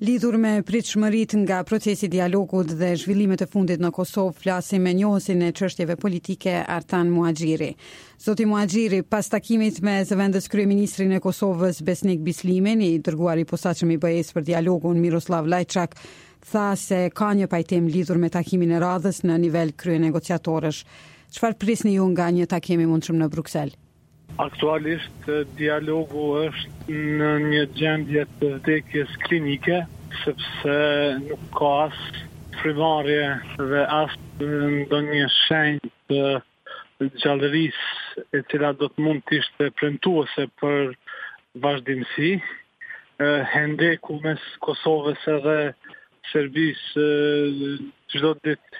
Lidhur me pritshmëritë nga procesi i dialogut dhe zhvillimet e fundit në Kosovë, flasim me njohësin e çështjeve politike Artan Muhaxhiri. Zoti Muhaxhiri, pas takimit me zëvendës kryeministrin e Kosovës Besnik Bislimin, i dërguar i posaçëm i BE-s për dialogun Miroslav Lajçak, tha se ka një pajtim lidhur me takimin e radhës në nivel kryenegociatorësh. Çfarë prisni ju nga një takim i mundshëm në Bruksel? Aktualisht dialogu është në një gjendje të vdekjes klinike, sepse nuk ka as frymëmarrje dhe as ndonjë shenjë të gjallërisë e cila do të mund të ishte premtuese për vazhdimsi. Hendeku mes Kosovës edhe Serbisë çdo ditë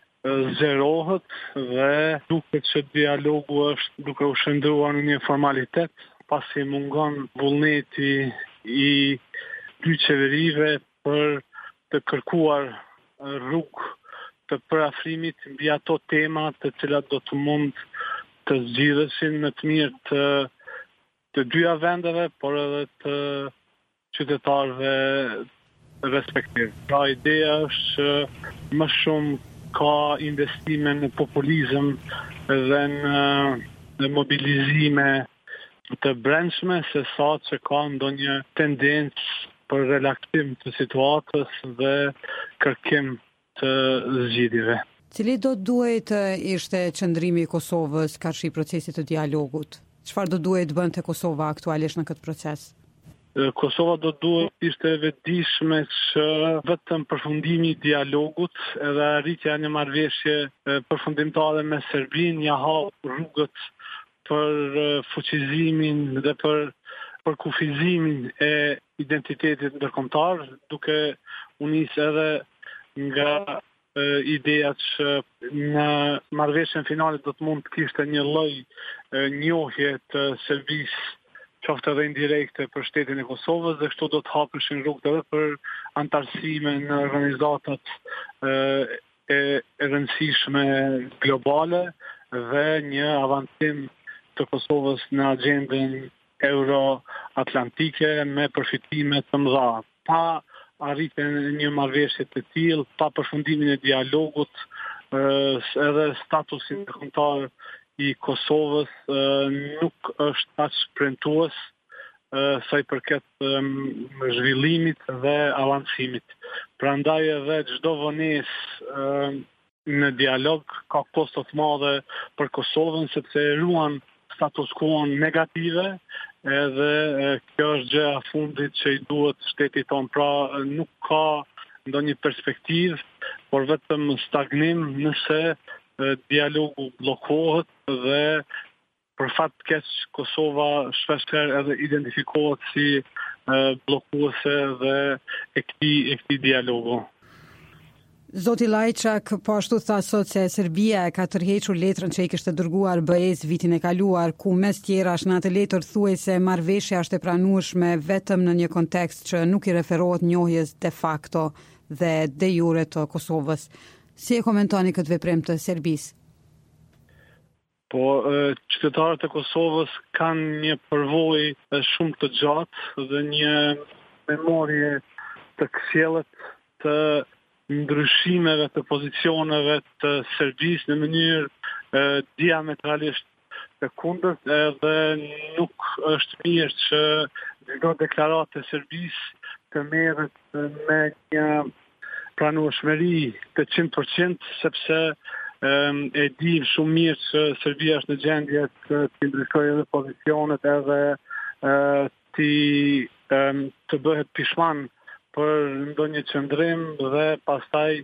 zgjerohet dhe duket që dialogu është duke u shndruar në një formalitet, pasi mungon vullneti i dy qeverive për të kërkuar rrugë të përafrimit mbi ato tema të cilat do të mund të zgjidhesin në të mirë të dyja vendeve, por edhe të qytetarëve respektiv. Pra ideja është që më shumë ka investime në populizëm dhe në mobilizime të brendshme, se sa që ka ndonjë tendencë për relaksim të situatës dhe kërkim të zgjidhjeve. Cili do duhet ishte qëndrimi i Kosovës karshi procesit të dialogut? Çfarë do duhet bënte Kosova aktualisht në këtë proces? Kosova do duhet ishte e vetëdijshme që vetëm përfundimi i dialogut edhe arritja një marrëveshje përfundimtare me Serbinë ja hap rrugët për fuqizimin dhe për kufizimin e identitetit ndërkombëtar, duke u nisë edhe nga ideja që në marrëveshjen finale do të mund të kishte një lloj njohje të Serbisë, qoftë edhe indirekte për shtetin e Kosovës, dhe kështu do të hapeshin rrugët edhe për antarësime në organizatat e rëndësishme globale dhe një avancim të Kosovës në agjendën euro-atlantike me përfitime të mëdha. Pa arritjen e një marrëveshje të tillë, pa përfundimin e dialogut, edhe statusi ndërkombëtar i Kosovës nuk është aq premtues sa i përket zhvillimit dhe avancimit. Prandaj edhe çdo vonesë në dialog ka kosto të mëdha për Kosovën, sepse ruan status quo negative, edhe kjo është gjëja e fundit që i duhet shtetit tonë. Pra nuk ka ndonjë perspektivë, por vetëm stagnim nëse dialogu bllokohet dhe për fat të keq Kosova shpeshherë edhe identifikohet si bllokuese dhe e këtij dialogu. Zoti Lajçak po ashtu tha sot se Serbia e ka tërhequr letrën që i kishte dërguar BE-s vitin e kaluar, ku mes tjerash në atë letër thuaj se marrëveshja është e pranueshme vetëm në një kontekst që nuk i referohet njohjes de facto dhe de jure të Kosovës. Si e komentoni këtë veprim të Serbisë? Po, qytetarët e Kosovës kanë një përvojë shumë të gjatë dhe një memorie të kësjellet të ndryshimeve të pozicioneve të Serbisë në mënyrë diametralisht të kundërt, edhe nuk është mirë që çdo deklaratë e Serbisë të merret me një pranueshmëri të 100%, sepse e di shumë mirë që Serbia është në gjendje të ndryshojë edhe pozicionet edhe të bëhet pishman për ndonjë qëndrim dhe pastaj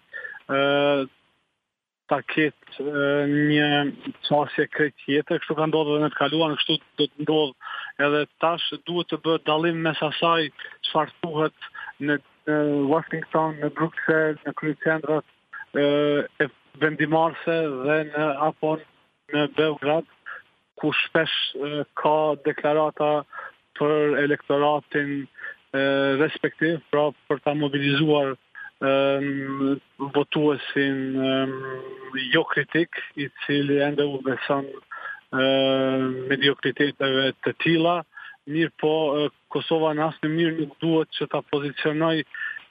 ta ketë një çështje krejt tjetër. Kështu ka ndodhur në të kaluar, kështu do të ndodhë edhe tash. Duhet të bëhet dallim mes asaj çfarë thuhet në Washington, në Bruxelles, në kryeqendrat e vendimarrëse dhe apo në Beograd, ku shpesh ka deklarata për elektoratin respektiv, pra për ta mobilizuar votuesin jo kritik, i cili ende u beson mediokriteteve të tilla. Mirë po, Kosova në asnjë mënyrë nuk duhet që ta pozicionoj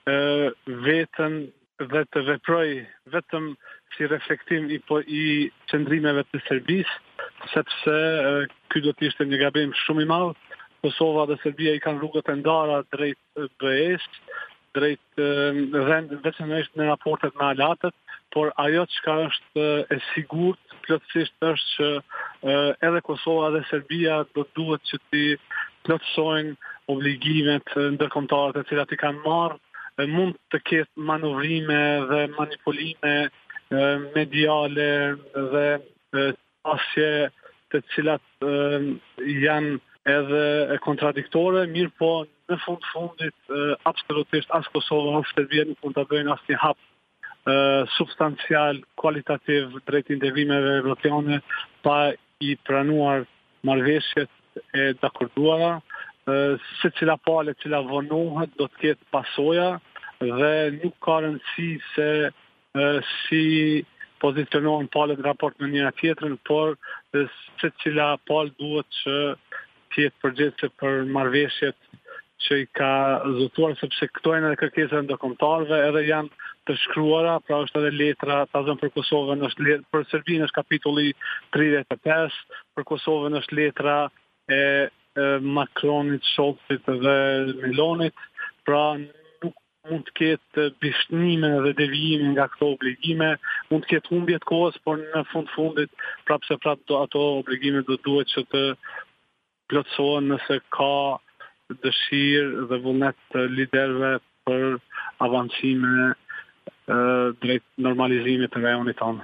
veten dhe të veproj vetëm si reflektim i qëndrimeve të Serbisë, sepse ky do të ishte një gabim shumë i madh. Kosova dhe Serbia i kanë rrugët e ndara drejt BE-s, drejt veçanërisht në raportet me aleatët, por ajo çka është e sigurt plotësisht është që edhe Kosova dhe Serbia do duhet që të plotësojnë obligimet ndërkombëtare të cilat i kanë marrë. Mund të ketë manovrime dhe manipulime mediale dhe pasje të cilat janë edhe kontradiktore, mirë po në fundit absolutisht as Kosova as Serbia nuk mund të bëjnë asnjë hap substancial, kualitativ drejt integrimeve evropiane pa i pranuar marrëveshjet e dakorduara. Secila palë e cila vonohet do të ketë pasoja dhe nuk ka rëndësi se si pozicionohen palët në raport me njëra tjetrën, por secila palë duhet që tjetë përgjithëse për marrëveshjet që i ka zotuar, sepse këto janë edhe kërkesa ndërkombëtarëve, edhe janë të shkruara, pra është edhe letra, ta zëmë për Kosovën është për Serbinë është kapitulli 35, për Kosovën është letra e Macronit, Scholzit dhe Melonit, pra nuk mund të ketë bishnime dhe devijime nga këto obligime, mund të ketë humbje të kohës, por në fundit prapse ato obligime do duhet që të plotësohen nëse ka dëshirë dhe vullnet të liderëve për avancime drejt normalizimit të rajonit tonë.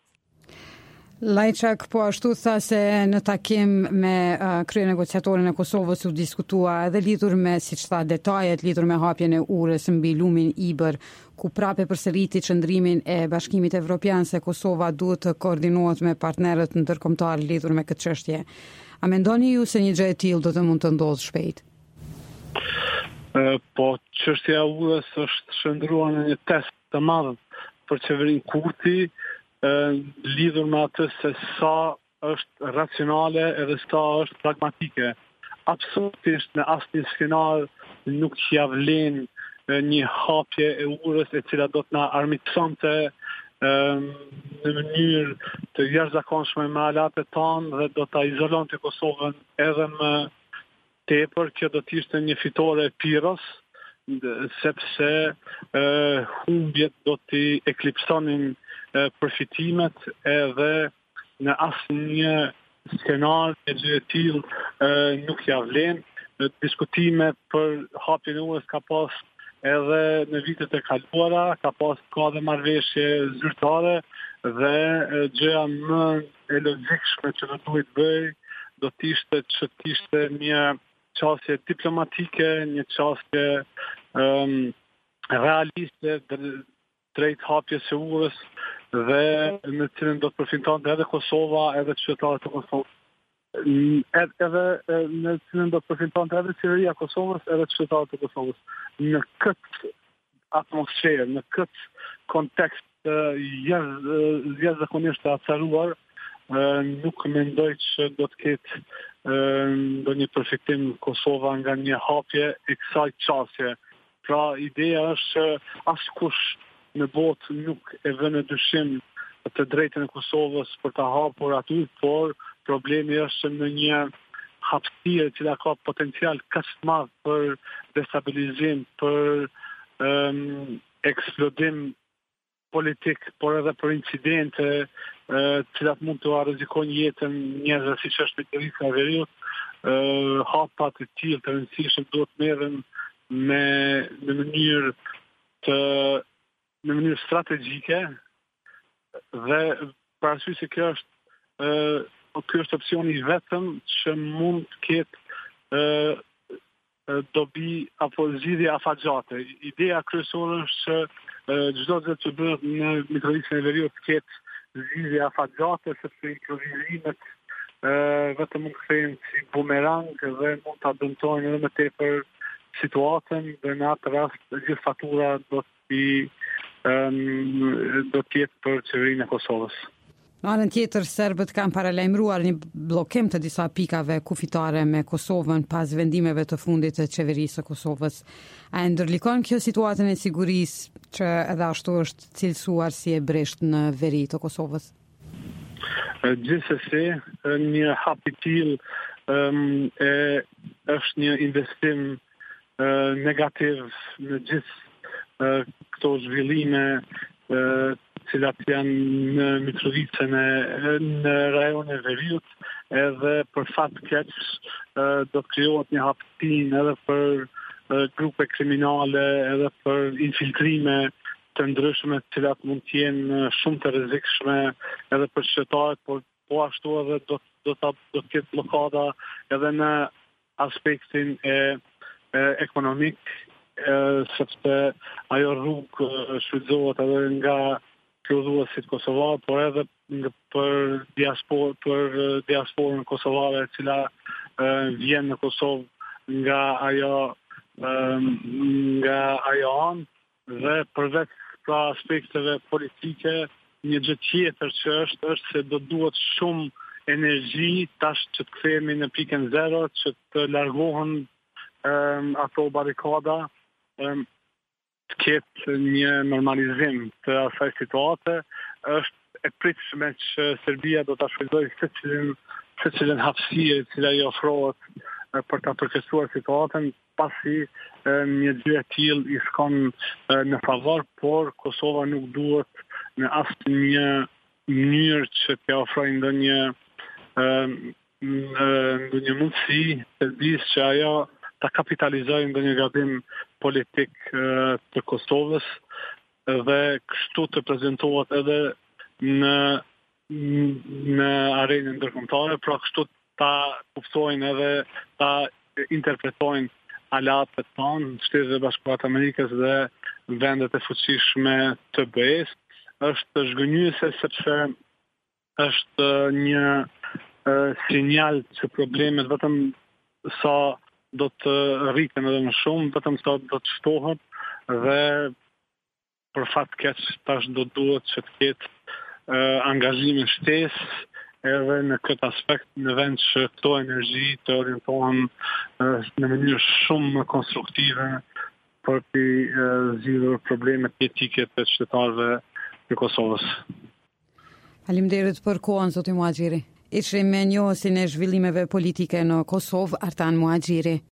Lajçak po ashtu tha se në takim me kryenegociatorin e Kosovës u diskutua edhe lidhur me, siç tha, detajet lidhur me hapjen e urës mbi lumin Ibër, ku prapë përsëriti qëndrimin e Bashkimit Evropian se Kosova duhet të koordinohet me partnerët ndërkombëtar lidhur me këtë çështje. A mendoni ju se një gjë e tillë do të mund të ndodhë shpejt? Po çështja e urës është shndruar në një test të madh për qeverinë Kurti, lidhur me atë se sa është racionale edhe sa është pragmatike. Absolutisht në asnjë skenar nuk ja vlen një hapje e urës e cila do të na armiqsonte në mënyrë të jashtëzakonshme me aleatët tanë dhe do ta izolonte Kosovën edhe më tepër. Kjo do të ishte një fitore e Piros, sepse humbjet do t'i eklipsonin përfitimet edhe në asnjë skenar e gjë e tillë nuk ja vlen. Diskutime për hapjen e urës ka pas edhe në vitet e kaluara, ka dhe marrëveshje zyrtare dhe gjëja më e logjikshme që do duhet bëj do të ishte që të ishte një çështje diplomatike, një çështje realiste drejt hapjes së urës dhe në cilën do të përfitonte edhe Kosova, edhe qytetarët e Kosovës. Edhe në cilën do të përfitonte edhe qeveria e Kosovës, edhe qytetarët e Kosovës. Në këtë atmosferë, në këtë kontekst jashtëzakonisht të acaruar, nuk mendoj që do të ketë ndonjë përfitim Kosova nga një hapje e kësaj çështje. Pra ideja është që askush në botë nuk e vën në dyshim të drejtën e Kosovës për ta hapur aty, por problemi është që në një hapësirë e cila ka potencial kaq të madh për destabilizim, për eksplodim politik, por edhe për incidente cilat mund të rrezikojnë jetën njerëzve, siç është Mitrovica e Veriut, hapat e tillë të rëndësishëm duhet merren në mënyrë strategjike dhe parasysh se ky është opsioni i vetëm që mund të ketë dobi apo zgjidhje afatgjate. Ideja kryesore është që çdo gjë që bëhet në Mitrovicën e Veriut të ketë zgjidhje afatgjate, sepse improvizimet vetëm mund të kthehen si bumerang dhe mund ta dëmtojnë edhe më tepër situatën dhe në atë rast gjithë fatura do të jetë për qeverinë e Kosovës. Në anën tjetër, serbët kanë paralajmëruar një bllokim të disa pikave kufitare me Kosovën pas vendimeve të fundit të qeverisë së Kosovës. A ndërlikon kjo situatën e sigurisë që edhe ashtu është cilësuar si e brisht në veri të Kosovës? Gjithsesi, një hap i tillë është një investim negativ në gjithë këto zhvillime cilat janë në Mitrovicën në rajonin e Veriut, edhe për fat keq do të krijohet një hapësin edhe për grupe kriminale, edhe për infiltrime të ndryshme, të cilat mund të jenë shumë të rrezikshme edhe për qytetarët, por po ashtu edhe do të ketë blokada edhe në aspektin ekonomik, sepse ajo rrugë shfrytëzohet edhe nga filluesit kosovar, por edhe për diasporën kosovare e cila vjen në Kosovë nga ajo anë, dhe përveç pra aspekteve politike, një gjë tjetër që është se do duhet shumë energji tash që të kthehemi në pikën zero, që të largohen ato barikada, të ketë një normalizim të asaj situate. Është e pritshme që Serbia do ta shfrytëzojë secilin hapësirë që ai ofrohet për ta përkestuar situatën, pasi një gjë e tillë i shkon në favor, por Kosova nuk duhet në asnjë mënyrë që t'ia ofrojë ndonjë mundësi Serbisë që ajo ta kapitalizojë ndonjë gabim politik të Kosovës dhe kështu të prezantohet edhe në arenën ndërkombëtare, pra kështu ta kuptojnë edhe ta interpretojnë aleatët tonë, Shtetet e Bashkuara të Amerikës dhe vendet e fuqishme të BE-s. Është zhgënjyese sepse është një sinjal që problemet vetëm sa do të rriten edhe më shumë, vetëm sa do të shtohet, dhe për fat keq tash do duhet që të ketë angazhime shtesë edhe në këtë aspekt, në vend që këto energji të orientohen në mënyrë shumë më konstruktive për të zgjidhur problemet jetike të qytetarëve të Kosovës. Faleminderit për kohën, zoti Muhaxhiri. Ishim me njohësin e zhvillimeve politike në Kosovë, Artan Muhaxhiri.